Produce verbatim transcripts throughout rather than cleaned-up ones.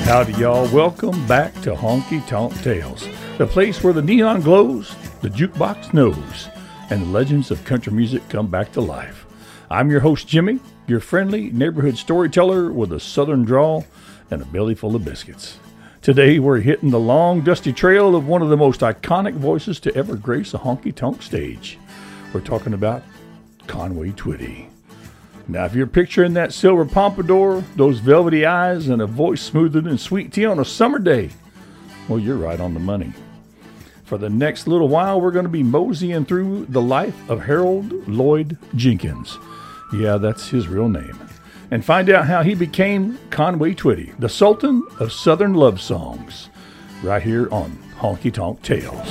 Howdy, y'all. Welcome back to Honky Tonk Tales, the place where the neon glows, the jukebox knows, and the legends of country music come back to life. I'm your host, Jimmy, your friendly neighborhood storyteller with a southern drawl and a belly full of biscuits. Today, we're hitting the long, dusty trail of one of the most iconic voices to ever grace a honky tonk stage. We're talking about Conway Twitty. Now, if you're picturing that silver pompadour, those velvety eyes, and a voice smoother than sweet tea on a summer day, well, you're right on the money. For the next little while, we're going to be moseying through the life of Harold Lloyd Jenkins. Yeah, that's his real name. And find out how he became Conway Twitty, the Sultan of Southern love songs, right here on Honky Tonk Tales.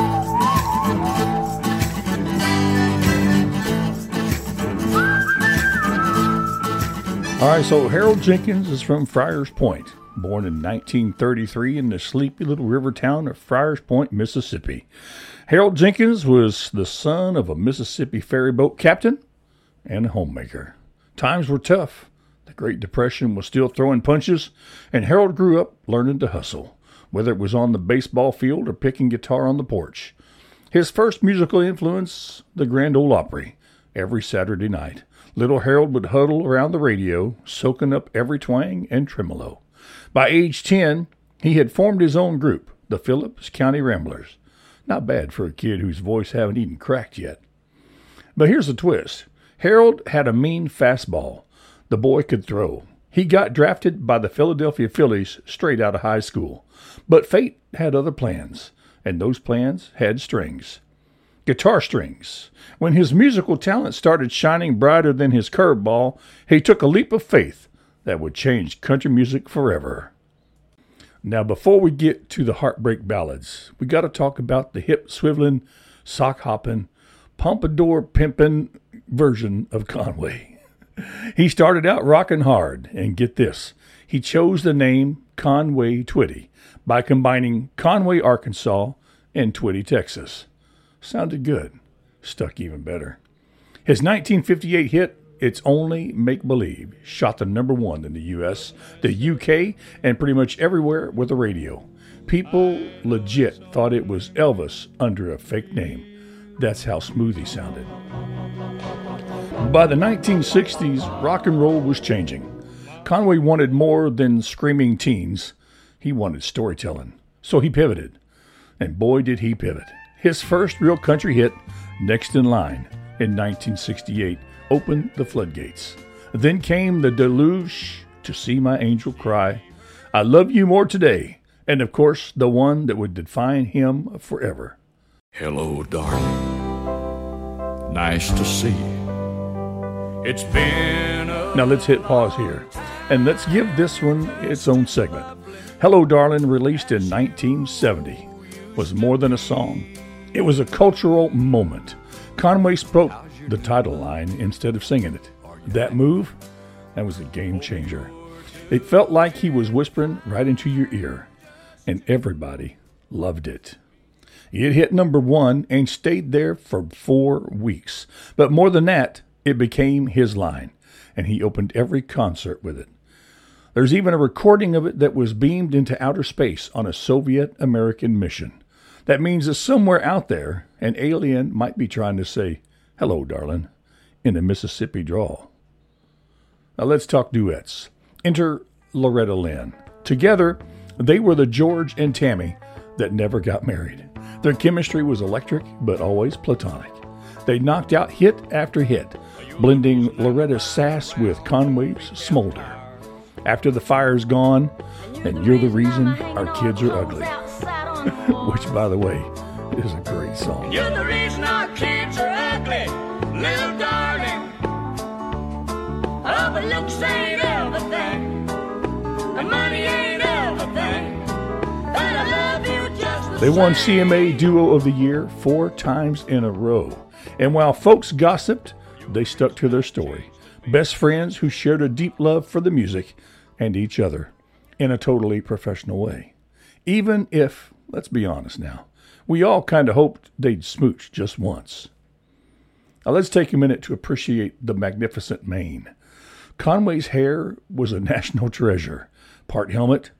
All right, so Harold Jenkins is from Friars Point, born in nineteen thirty-three in the sleepy little river town of Friars Point, Mississippi. Harold Jenkins was the son of a Mississippi ferry boat captain and a homemaker. Times were tough. The Great Depression was still throwing punches, and Harold grew up learning to hustle, whether it was on the baseball field or picking guitar on the porch. His first musical influence, the Grand Ole Opry, every Saturday night. Little Harold would huddle around the radio, soaking up every twang and tremolo. By age ten, he had formed his own group, the Phillips County Ramblers. Not bad for a kid whose voice haven't even cracked yet. But here's the twist. Harold had a mean fastball. The boy could throw. He got drafted by the Philadelphia Phillies straight out of high school. But fate had other plans, and those plans had strings. Guitar strings. When his musical talent started shining brighter than his curveball, he took a leap of faith that would change country music forever. Now, before we get to the heartbreak ballads, we got to talk about the hip-swiveling, sock-hopping, pompadour-pimping version of Conway. He started out rocking hard, and get this, he chose the name Conway Twitty by combining Conway, Arkansas, and Twitty, Texas. Sounded good. Stuck even better. His nineteen fifty-eight hit, It's Only Make Believe, shot the number one in the U S, the U K, and pretty much everywhere with a radio. People legit thought it was Elvis under a fake name. That's how smooth he sounded. By the nineteen sixties, rock and roll was changing. Conway wanted more than screaming teens. He wanted storytelling. So he pivoted. And boy, did he pivot. His first real country hit, Next in Line, in nineteen sixty-eight, opened the floodgates. Then came the deluge, To See My Angel Cry, I Love You More Today, and of course, the one that would define him forever. Hello, darling. Nice to see you. It's been a... Now let's hit pause here, and let's give this one its own segment. Hello, Darling, released in nineteen seventy, was more than a song. It was a cultural moment. Conway spoke the title line instead of singing it. That move, that was a game changer. It felt like he was whispering right into your ear, and everybody loved it. It hit number one and stayed there for four weeks. But more than that, it became his line, and he opened every concert with it. There's even a recording of it that was beamed into outer space on a Soviet-American mission. That means that somewhere out there, an alien might be trying to say, hello, darling, in a Mississippi drawl. Now let's talk duets. Enter Loretta Lynn. Together, they were the George and Tammy that never got married. Their chemistry was electric, but always platonic. They knocked out hit after hit, blending Loretta's sass with Conway's smolder. After the fire's gone, and you're the reason our kids are ugly. Which, by the way, is a great song. You're the reason our kids are ugly, little darling. Oh, but looks ain't everything, and money ain't everything, but I love you just the They won same. C M A Duo of the Year four times in a row. And while folks gossiped, they stuck to their story. Best friends who shared a deep love for the music and each other in a totally professional way. Even if, let's be honest now, we all kind of hoped they'd smooch just once. Now let's take a minute to appreciate the magnificent mane. Conway's hair was a national treasure. Part helmet,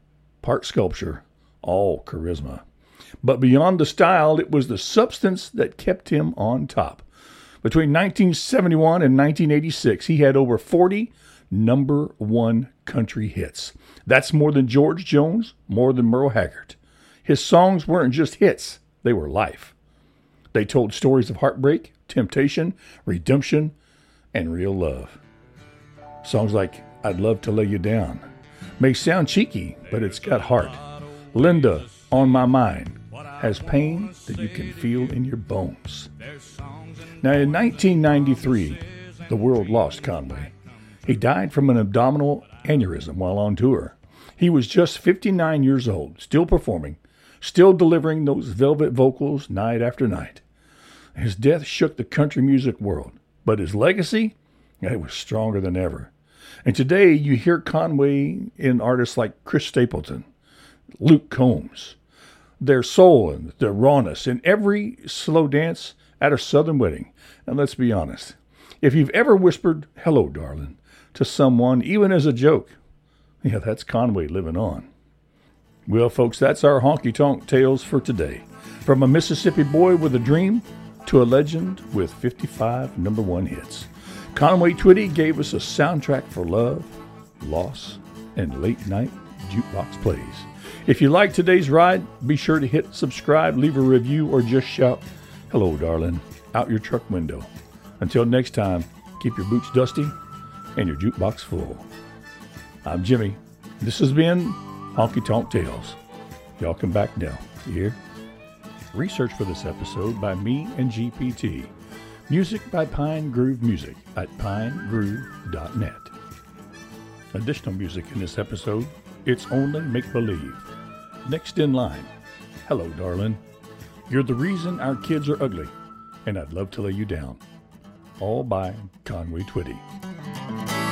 part sculpture, all charisma. But beyond the style, it was the substance that kept him on top. Between nineteen seventy-one and nineteen eighty-six, he had over forty number one country hits. That's more than George Jones, more than Merle Haggard. His songs weren't just hits, they were life. They told stories of heartbreak, temptation, redemption, and real love. Songs like I'd Love to Lay You Down may sound cheeky, but it's got heart. Linda, On My Mind, has pain that you can feel in your bones. Now, in nineteen ninety-three, the world lost Conway. He died from an abdominal aneurysm while on tour. He was just fifty-nine years old, still performing, still delivering those velvet vocals night after night. His death shook the country music world, but his legacy, it was stronger than ever. And today you hear Conway in artists like Chris Stapleton, Luke Combs, their soul and their rawness in every slow dance at a Southern wedding. And let's be honest, if you've ever whispered, "Hello, darling," to someone, even as a joke, yeah, that's Conway living on. Well, folks, that's our honky-tonk tales for today. From a Mississippi boy with a dream to a legend with fifty-five number one hits. Conway Twitty gave us a soundtrack for love, loss, and late-night jukebox plays. If you like today's ride, be sure to hit subscribe, leave a review, or just shout, "Hello, darling," out your truck window. Until next time, keep your boots dusty and your jukebox full. I'm Jimmy. This has been Honky Tonk Tales. Y'all come back now. You hear? Research for this episode by me and G P T. Music by Pine Groove Music at pine groove dot net. Additional music in this episode, It's Only Make Believe. Next in line, Hello, Darling. You're the reason our kids are ugly, and I'd love to lay you down. All by Conway Twitty.